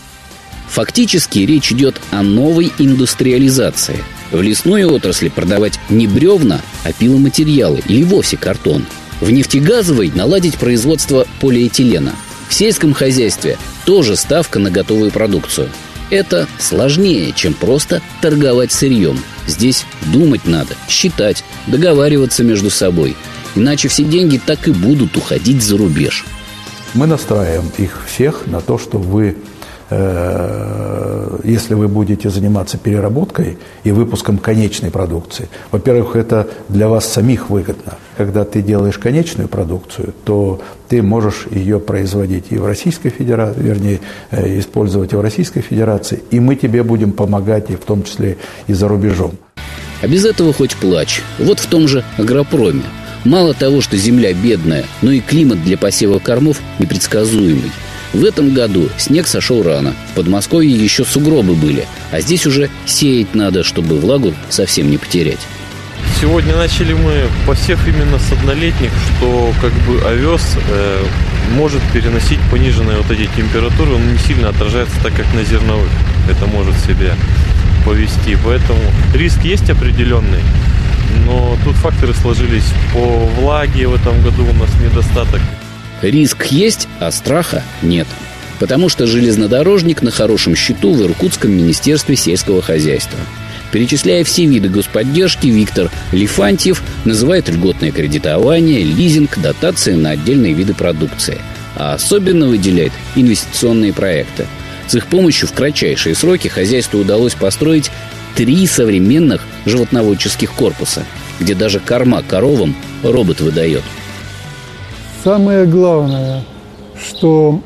Фактически речь идет о новой индустриализации. В лесной отрасли продавать не бревна, а пиломатериалы или вовсе картон. В нефтегазовой наладить производство полиэтилена. В сельском хозяйстве тоже ставка на готовую продукцию. Это сложнее, чем просто торговать сырьем. Здесь думать надо, считать, договариваться между собой. Иначе все деньги так и будут уходить за рубеж. Мы настраиваем их всех на то, что вы, если вы будете заниматься переработкой и выпуском конечной продукции, во-первых, это для вас самих выгодно. Когда ты делаешь конечную продукцию, то ты можешь ее производить и в Российской Федерации, вернее, использовать и в Российской Федерации, и мы тебе будем помогать, и в том числе и за рубежом. А без этого хоть плачь. Вот в том же агропроме. Мало того, что земля бедная, но и климат для посева кормов непредсказуемый. В этом году снег сошел рано, в Подмосковье еще сугробы были, а здесь уже сеять надо, чтобы влагу совсем не потерять. Сегодня начали мы посев именно с однолетних, что как бы овес может переносить пониженные вот эти температуры, он не сильно отражается так, как на зерновых. Это может себе повести, поэтому риск есть определенный. Но тут факторы сложились по влаге, в этом году у нас недостаток. Риск есть, а страха нет. Потому что железнодорожник на хорошем счету в Иркутском министерстве сельского хозяйства. Перечисляя все виды господдержки, Виктор Лифантьев называет льготное кредитование, лизинг, дотации на отдельные виды продукции. А особенно выделяет инвестиционные проекты. С их помощью в кратчайшие сроки хозяйству удалось построить 3 современных животноводческих корпуса, где даже корма коровам робот выдает. Самое главное, что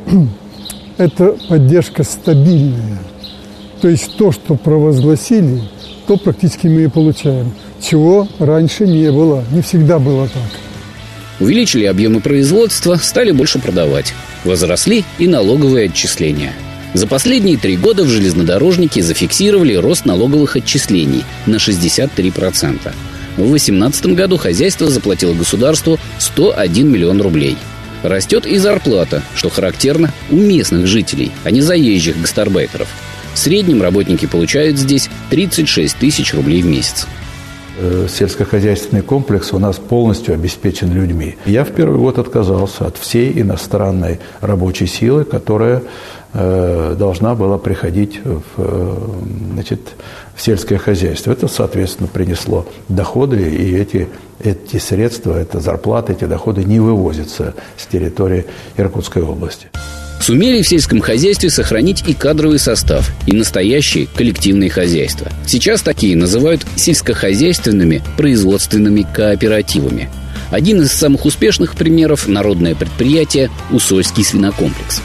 эта поддержка стабильная. То есть то, что провозгласили, то практически мы и получаем. Чего раньше не было, не всегда было так. Увеличили объемы производства, стали больше продавать. Возросли и налоговые отчисления. За последние 3 года в железнодорожнике зафиксировали рост налоговых отчислений на 63%. В 2018 году хозяйство заплатило государству 101 миллион рублей. Растет и зарплата, что характерно у местных жителей, а не заезжих гастарбайтеров. В среднем работники получают здесь 36 тысяч рублей в месяц. Сельскохозяйственный комплекс у нас полностью обеспечен людьми. Я в первый год отказался от всей иностранной рабочей силы, которая должна была приходить в сельское хозяйство. Это, соответственно, принесло доходы, и эти средства, эта зарплата, эти доходы не вывозятся с территории Иркутской области. Сумели в сельском хозяйстве сохранить и кадровый состав, и настоящие коллективные хозяйства. Сейчас такие называют сельскохозяйственными производственными кооперативами. Один из самых успешных примеров – народное предприятие «Усольский свинокомплекс».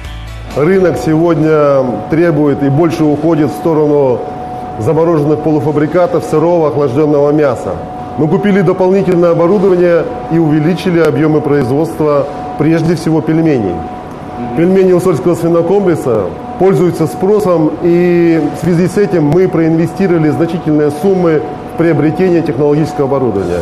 Рынок сегодня требует и больше уходит в сторону замороженных полуфабрикатов, сырого, охлажденного мяса. Мы купили дополнительное оборудование и увеличили объемы производства, прежде всего, пельменей. Пельмени Усольского свинокомплекса пользуются спросом, и в связи с этим мы проинвестировали значительные суммы в приобретение технологического оборудования.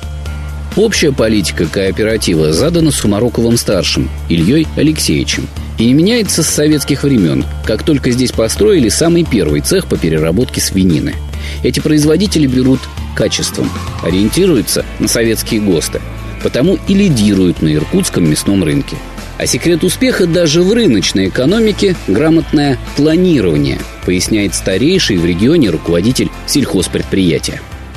Общая политика кооператива задана Сумароковым-старшим Ильей Алексеевичем и не меняется с советских времен, как только здесь построили самый первый цех по переработке свинины. Эти производители берут качеством, ориентируются на советские ГОСТы, потому и лидируют на иркутском мясном рынке. А секрет успеха даже в рыночной экономике – грамотное планирование, поясняет старейший в регионе руководитель сельхозпредприятия.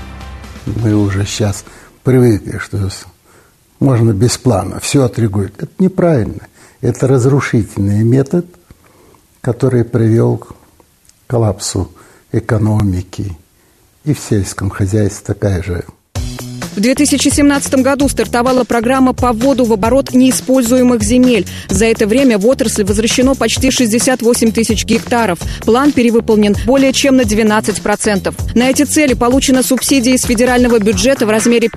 Мы уже сейчас привыкли, что можно без плана все отрегулировать. Это неправильно. Это разрушительный метод, который привел к коллапсу экономики. И в сельском хозяйстве такая же. В 2017 году стартовала программа по вводу в оборот неиспользуемых земель. За это время в отрасль возвращено почти 68 тысяч гектаров. План перевыполнен более чем на 12%. На эти цели получено субсидии из федерального бюджета в размере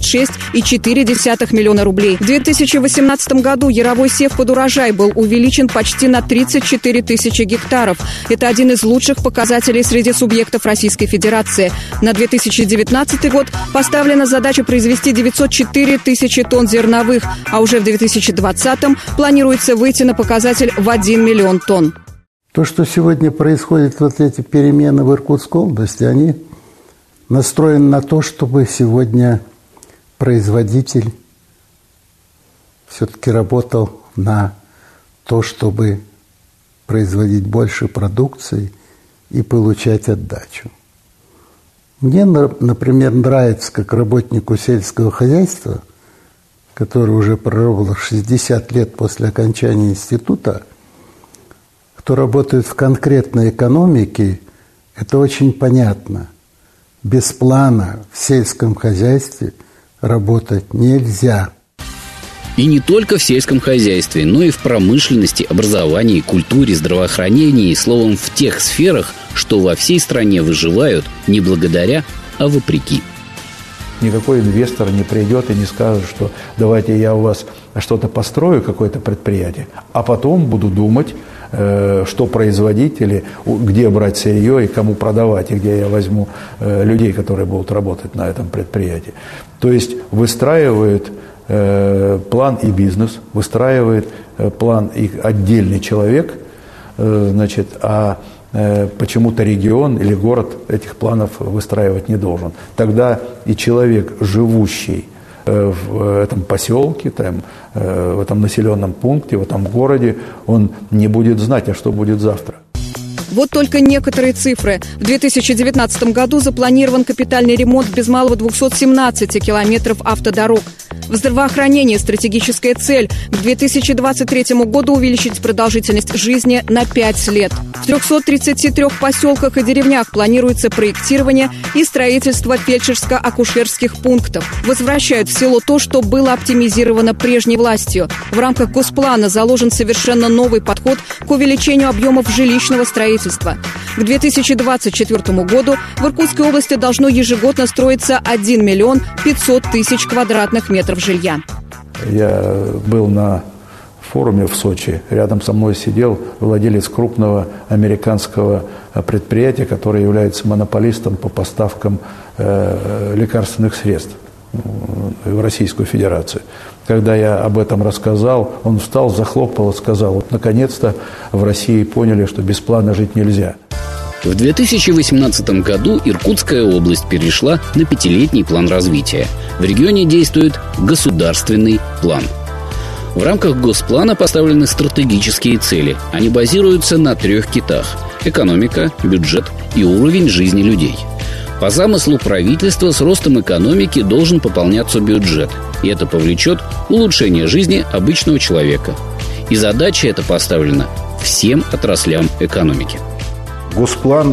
56,4 миллиона рублей. В 2018 году яровой сев под урожай был увеличен почти на 34 тысячи гектаров. Это один из лучших показателей среди субъектов Российской Федерации. На 2019 год поставлена задача произвести 904 тысячи тонн зерновых, а уже в 2020-м планируется выйти на показатель в 1 миллион тонн. То, что сегодня происходит, вот эти перемены в Иркутской области, они настроены на то, чтобы сегодня производитель все-таки работал на то, чтобы производить больше продукции и получать отдачу. Мне, например, нравится, как работнику сельского хозяйства, который уже проработал 60 лет после окончания института, кто работает в конкретной экономике, это очень понятно. Без плана в сельском хозяйстве работать нельзя. И не только в сельском хозяйстве, но и в промышленности, образовании, культуре, здравоохранении, словом, в тех сферах, что во всей стране выживают не благодаря, а вопреки. Никакой инвестор не придет и не скажет, что давайте я у вас что-то построю, какое-то предприятие, а потом буду думать, что производить или где брать сырье и кому продавать, и где я возьму людей, которые будут работать на этом предприятии. То есть выстраивают план и бизнес, выстраивает план и отдельный человек, значит, а почему-то регион или город этих планов выстраивать не должен. Тогда и человек, живущий в этом поселке, там, в этом населенном пункте, в этом городе, он не будет знать, а что будет завтра. Вот только некоторые цифры. В 2019 году запланирован капитальный ремонт без малого 217 километров автодорог. В здравоохранении стратегическая цель – к 2023 году увеличить продолжительность жизни на 5 лет. В 333 поселках и деревнях планируется проектирование и строительство фельдшерско-акушерских пунктов. Возвращают в село то, что было оптимизировано прежней властью. В рамках госплана заложен совершенно новый подход к увеличению объемов жилищного строительства. К 2024 году в Иркутской области должно ежегодно строиться 1 миллион 500 тысяч квадратных метров жилья. Я был на форуме в Сочи. Рядом со мной сидел владелец крупного американского предприятия, которое является монополистом по поставкам лекарственных средств в Российскую Федерацию. Когда я об этом рассказал, он встал, захлопал и сказал: вот наконец-то в России поняли, что без плана жить нельзя. В 2018 году Иркутская область перешла на 5-летний план развития. В регионе действует государственный план. В рамках госплана поставлены стратегические цели. Они базируются на 3 китах – экономика, бюджет и уровень жизни людей. По замыслу правительства с ростом экономики должен пополняться бюджет, и это повлечет улучшение жизни обычного человека. И задача эта поставлена всем отраслям экономики. Госплан,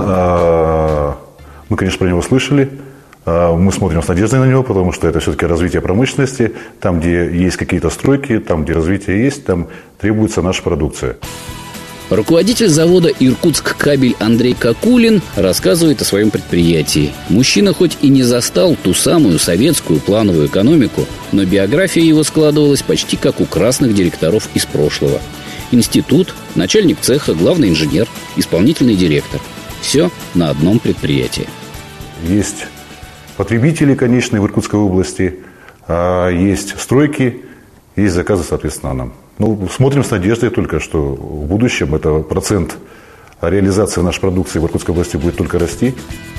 мы, конечно, про него слышали, мы смотрим с надеждой на него, потому что это все-таки развитие промышленности. Там, где есть какие-то стройки, там, где развитие есть, там требуется наша продукция. Руководитель завода «Иркутсккабель» Андрей Кокулин рассказывает о своем предприятии. Мужчина хоть и не застал ту самую советскую плановую экономику, но биография его складывалась почти как у красных директоров из прошлого. Институт, начальник цеха, главный инженер, исполнительный директор. Все на одном предприятии. Есть потребители, конечно, в Иркутской области, есть стройки, есть заказы, соответственно, нам. Ну, смотрим с надеждой только, что в будущем это процент реализации нашей продукции в Иркутской области будет только расти.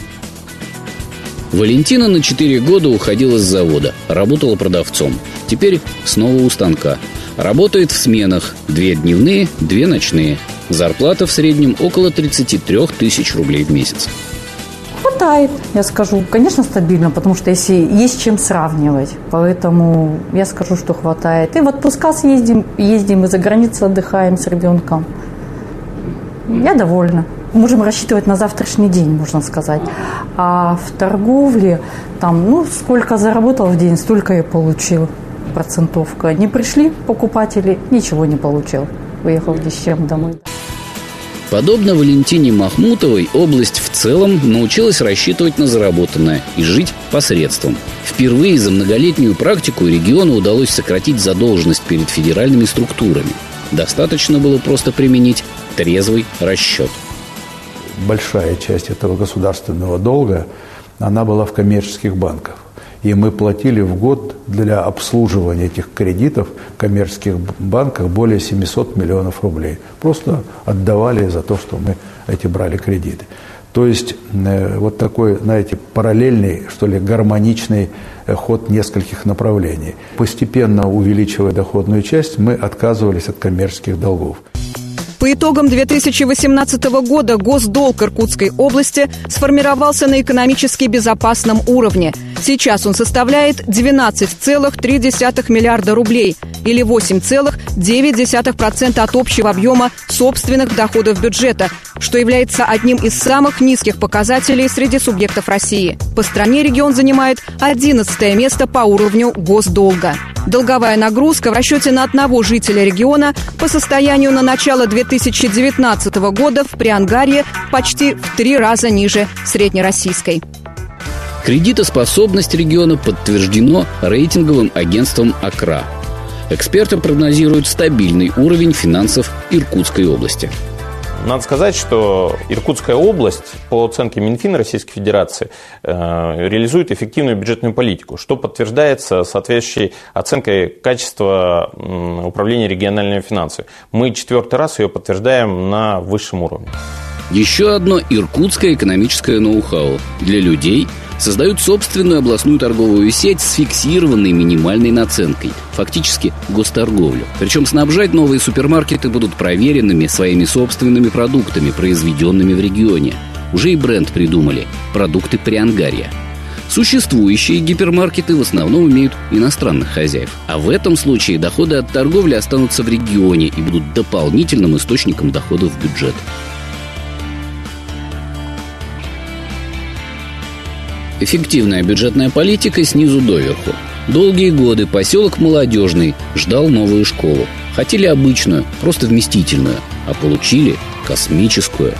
Валентина на 4 года уходила с завода, работала продавцом. Теперь снова у станка. Работает в сменах: 2 дневные, 2 ночные. Зарплата в среднем около 33 тысяч рублей в месяц. Хватает, я скажу. Конечно, стабильно, потому что если есть чем сравнивать. Поэтому я скажу, что хватает. И в отпуска ездим и за границей отдыхаем с ребенком. Я довольна. Можем рассчитывать на завтрашний день, можно сказать. А в торговле, там, сколько заработал в день, столько и получил. Процентовка. Не пришли покупатели, ничего не получил. Уехал ни с чем домой. Подобно Валентине Махмутовой, область в целом научилась рассчитывать на заработанное и жить по средствам. Впервые за многолетнюю практику региону удалось сократить задолженность перед федеральными структурами. Достаточно было просто применить трезвый расчет. Большая часть этого государственного долга, она была в коммерческих банках. И мы платили в год для обслуживания этих кредитов в коммерческих банках более 700 миллионов рублей. Просто отдавали за то, что мы эти брали кредиты. То есть вот такой, знаете, параллельный, что ли, гармоничный ход нескольких направлений. Постепенно увеличивая доходную часть, мы отказывались от коммерческих долгов. По итогам 2018 года госдолг Иркутской области сформировался на экономически безопасном уровне. Сейчас он составляет 12,3 миллиарда рублей или 8,9% от общего объема собственных доходов бюджета, что является одним из самых низких показателей среди субъектов России. По стране регион занимает 11 место по уровню госдолга. Долговая нагрузка в расчете на одного жителя региона по состоянию на начало 2019 года в Приангарье почти в 3 раза ниже среднероссийской. Кредитоспособность региона подтверждено рейтинговым агентством АКРА. Эксперты прогнозируют стабильный уровень финансов Иркутской области. Надо сказать, что Иркутская область, по оценке Минфина Российской Федерации, реализует эффективную бюджетную политику, что подтверждается соответствующей оценкой качества управления региональными финансами. Мы 4-й раз ее подтверждаем на высшем уровне. Еще одно иркутское экономическое ноу-хау. Для людей создают собственную областную торговую сеть с фиксированной минимальной наценкой, фактически госторговлю. Причем снабжать новые супермаркеты будут проверенными своими собственными продуктами, произведенными в регионе. Уже и бренд придумали – продукты Приангарья. Существующие гипермаркеты в основном имеют иностранных хозяев. А в этом случае доходы от торговли останутся в регионе и будут дополнительным источником доходов в бюджет. Эффективная бюджетная политика снизу доверху. Долгие годы поселок Молодежный ждал новую школу. Хотели обычную, просто вместительную, а получили космическую.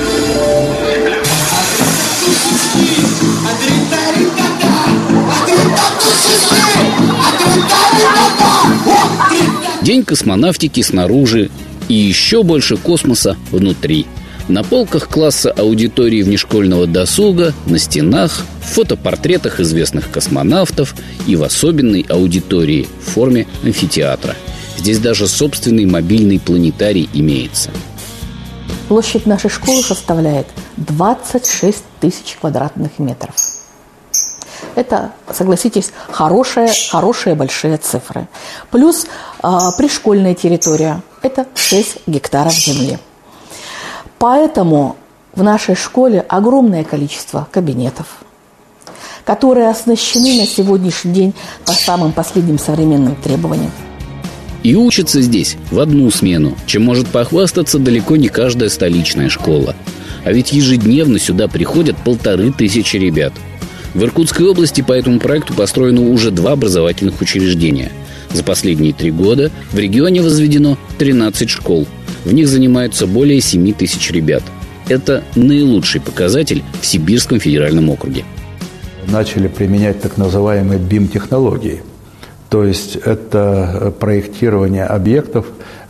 День космонавтики снаружи и еще больше космоса внутри. На полках класса аудитории внешкольного досуга, на стенах, в фотопортретах известных космонавтов и в особенной аудитории в форме амфитеатра. Здесь даже собственный мобильный планетарий имеется. Площадь нашей школы составляет 26 тысяч квадратных метров. Это, согласитесь, хорошие большие цифры. Плюс пришкольная территория – это 6 гектаров земли. Поэтому в нашей школе огромное количество кабинетов, которые оснащены на сегодняшний день по самым последним современным требованиям. И учатся здесь в одну смену, чем может похвастаться далеко не каждая столичная школа. А ведь ежедневно сюда приходят 1500 ребят. В Иркутской области по этому проекту построено уже 2 образовательных учреждения. За последние 3 года в регионе возведено 13 школ. В них занимаются более 7 тысяч ребят. Это наилучший показатель в Сибирском федеральном округе. Начали применять так называемые BIM-технологии. То есть это проектирование объектов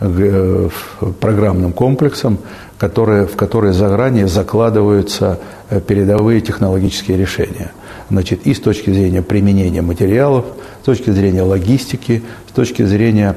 программным комплексом, в которые заранее закладываются передовые технологические решения. Значит, и с точки зрения применения материалов, с точки зрения логистики, с точки зрения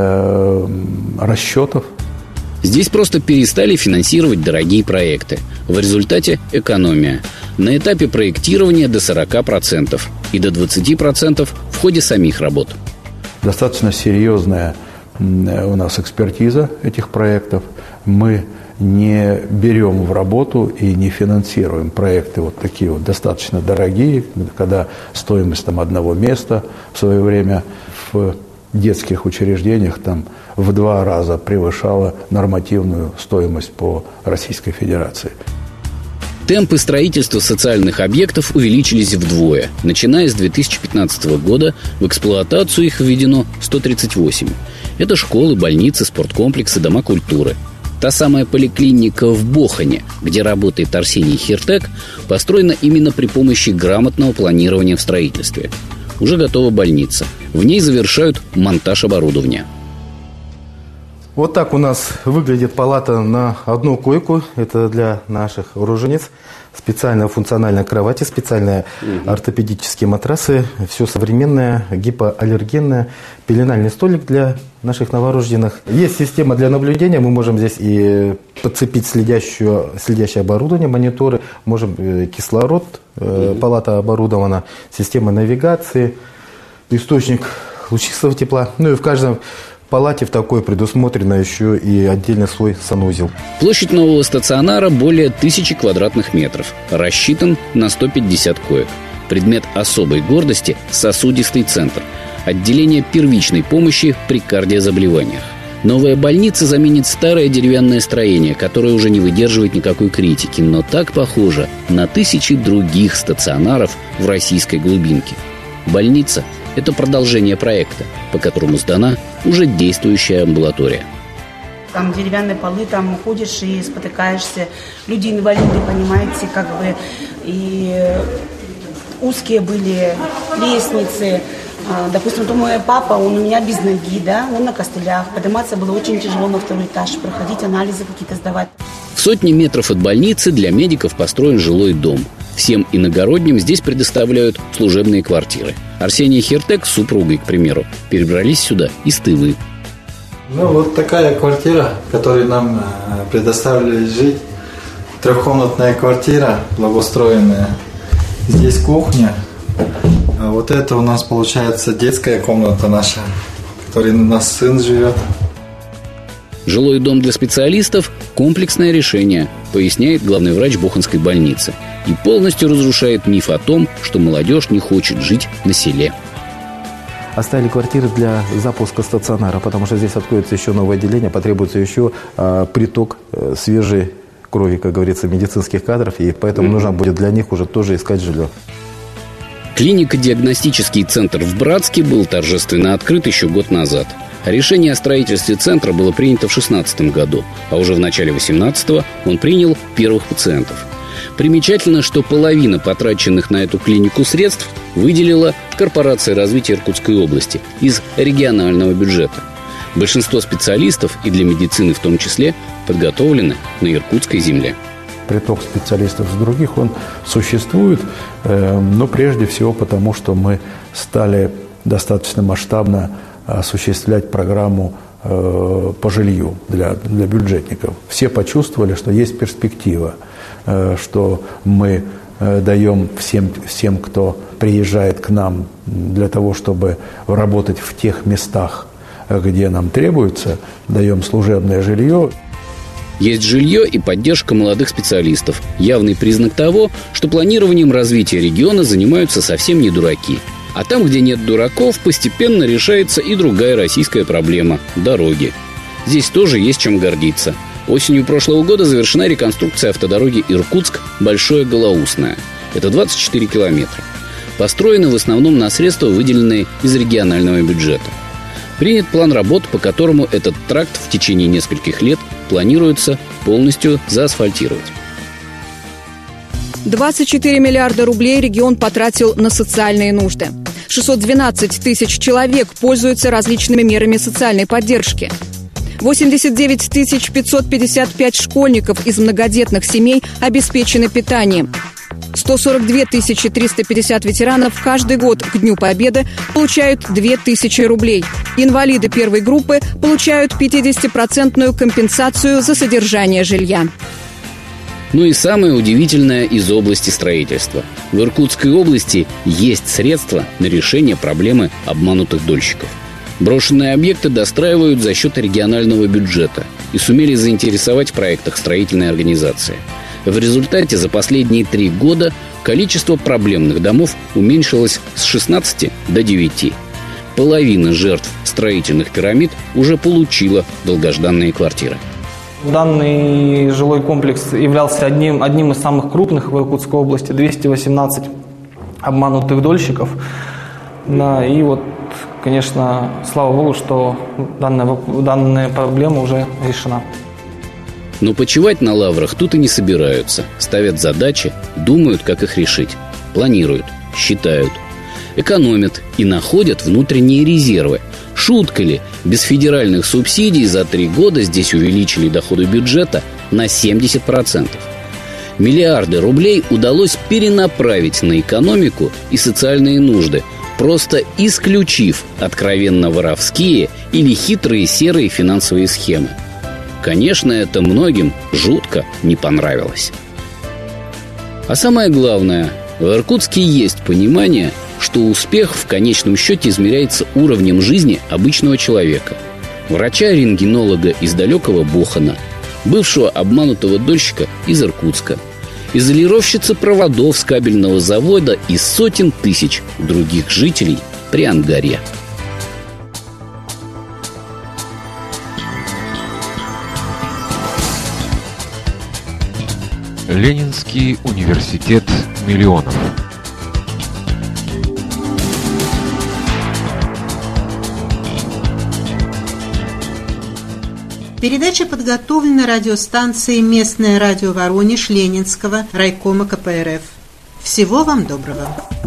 расчетов. Здесь просто перестали финансировать дорогие проекты. В результате экономия. На этапе проектирования до 40% и до 20% в ходе самих работ. Достаточно серьезная у нас экспертиза этих проектов. Мы не берем в работу и не финансируем проекты вот такие вот достаточно дорогие, когда стоимость там одного места в свое время в детских учреждениях там в 2 раза превышала нормативную стоимость по Российской Федерации. Темпы строительства социальных объектов увеличились вдвое. Начиная с 2015 года в эксплуатацию их введено 138. Это школы, больницы, спорткомплексы, дома культуры. Та самая поликлиника в Бохане, где работает Арсений Хиртек, построена именно при помощи грамотного планирования в строительстве. Уже готова больница. В ней завершают монтаж оборудования. Вот так у нас выглядит палата на одну койку. Это для наших рожениц. Специальная функциональная кровать, специальные ортопедические матрасы. Все современное, гипоаллергенное. Пеленальный столик для наших новорожденных. Есть система для наблюдения. Мы можем здесь и подцепить следящее оборудование, мониторы. Можем кислород. Палата оборудована. Система навигации. Источник лучистого тепла. Ну и в каждом палате в такой предусмотрено еще и отдельный свой санузел. Площадь нового стационара более 1000 квадратных метров. Рассчитан на 150 коек. Предмет особой гордости – сосудистый центр. Отделение первичной помощи при кардиозаболеваниях. Новая больница заменит старое деревянное строение, которое уже не выдерживает никакой критики, но так похоже на тысячи других стационаров в российской глубинке. Больница – это продолжение проекта, по которому сдана уже действующая амбулатория. Там деревянные полы, там ходишь и спотыкаешься. Люди инвалиды, понимаете, как бы и узкие были лестницы. Допустим, то мой папа, он у меня без ноги, да, он на костылях. Подниматься было очень тяжело на второй этаж, проходить анализы какие-то сдавать. В сотни метров от больницы для медиков построен жилой дом. Всем иногородним здесь предоставляют служебные квартиры. Арсений Хертек с супругой, к примеру, перебрались сюда из Тывы. Ну, вот такая квартира, которую нам предоставили жить. Трехкомнатная квартира, благоустроенная. Здесь кухня. А вот это у нас получается детская комната наша, в которой у нас сын живет. Жилой дом для специалистов – комплексное решение, поясняет главный врач Боханской больницы. И полностью разрушает миф о том, что молодежь не хочет жить на селе. Оставили квартиры для запуска стационара, потому что здесь откроется еще новое отделение, потребуется еще приток свежей крови, как говорится, медицинских кадров, и поэтому нужно будет для них уже тоже искать жилье. Клинико-диагностический центр в Братске был торжественно открыт еще год назад. Решение о строительстве центра было принято в 2016 году, а уже в начале 2018 он принял первых пациентов. Примечательно, что половина потраченных на эту клинику средств выделила Корпорация развития Иркутской области из регионального бюджета. Большинство специалистов, и для медицины в том числе, подготовлены на иркутской земле. Приток специалистов с других, он существует, но прежде всего потому, что мы стали достаточно масштабно осуществлять программу по жилью для бюджетников. Все почувствовали, что есть перспектива, что мы даем всем, кто приезжает к нам для того, чтобы работать в тех местах, где нам требуется, даем служебное жилье. Есть жилье и поддержка молодых специалистов. Явный признак того, что планированием развития региона занимаются совсем не дураки. А там, где нет дураков, постепенно решается и другая российская проблема – дороги. Здесь тоже есть чем гордиться. Осенью прошлого года завершена реконструкция автодороги Иркутск-Большое Голоусное. Это 24 километра. Построены в основном на средства, выделенные из регионального бюджета. Принят план работ, по которому этот тракт в течение нескольких лет планируется полностью заасфальтировать. 24 миллиарда рублей регион потратил на социальные нужды. 612 тысяч человек пользуются различными мерами социальной поддержки. 89 555 школьников из многодетных семей обеспечены питанием. 142 350 ветеранов каждый год к Дню Победы получают 2000 рублей. Инвалиды первой группы получают 50% компенсацию за содержание жилья. Ну и самое удивительное из области строительства. В Иркутской области есть средства на решение проблемы обманутых дольщиков. Брошенные объекты достраивают за счет регионального бюджета и сумели заинтересовать в проектах строительной организации. В результате за последние 3 года количество проблемных домов уменьшилось с 16 до 9. Половина жертв строительных пирамид уже получила долгожданные квартиры. Данный жилой комплекс являлся одним из самых крупных в Иркутской области. 218 обманутых дольщиков. Да, и вот, конечно, слава богу, что данная проблема уже решена. Но почивать на лаврах тут и не собираются. Ставят задачи, думают, как их решить. Планируют, считают, экономят и находят внутренние резервы. Шутка ли, без федеральных субсидий за 3 года здесь увеличили доходы бюджета на 70%. Миллиарды рублей удалось перенаправить на экономику и социальные нужды, просто исключив откровенно воровские или хитрые серые финансовые схемы. Конечно, это многим жутко не понравилось. А самое главное, в Иркутске есть понимание, что успех в конечном счете измеряется уровнем жизни обычного человека. врача-рентгенолога из далекого Бохана, бывшего обманутого дольщика из Иркутска, изолировщицы проводов с кабельного завода и сотен тысяч других жителей Приангарья. Ленинский университет миллионов. Передача подготовлена радиостанцией «Местное радио Воронеж» Ленинского райкома КПРФ. Всего вам доброго.